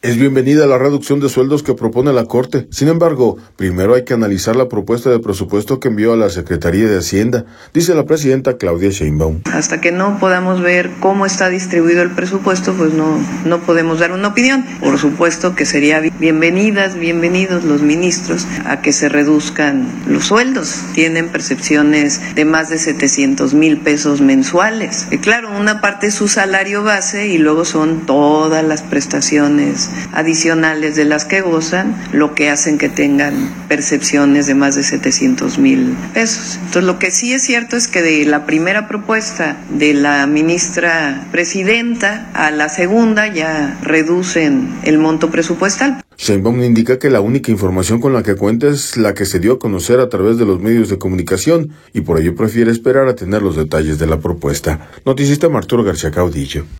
Es bienvenida la reducción de sueldos que propone la Corte. Sin embargo, primero hay que analizar la propuesta de presupuesto que envió a la Secretaría de Hacienda, dice la presidenta Claudia Sheinbaum. Hasta que no podamos ver cómo está distribuido el presupuesto, pues no podemos dar una opinión. Por supuesto que sería bienvenidos los ministros a que se reduzcan los sueldos. Tienen percepciones de más de 700,000 pesos mensuales. Y claro, una parte es su salario base y luego son todas las prestaciones adicionales de las que gozan, lo que hacen que tengan percepciones de más de 700,000 pesos. Entonces, lo que sí es cierto es que de la primera propuesta de la ministra presidenta a la segunda ya reducen el monto presupuestal. Sheinbaum indica que la única información con la que cuenta es la que se dio a conocer a través de los medios de comunicación y por ello prefiere esperar a tener los detalles de la propuesta. Noticista Arturo García Caudillo.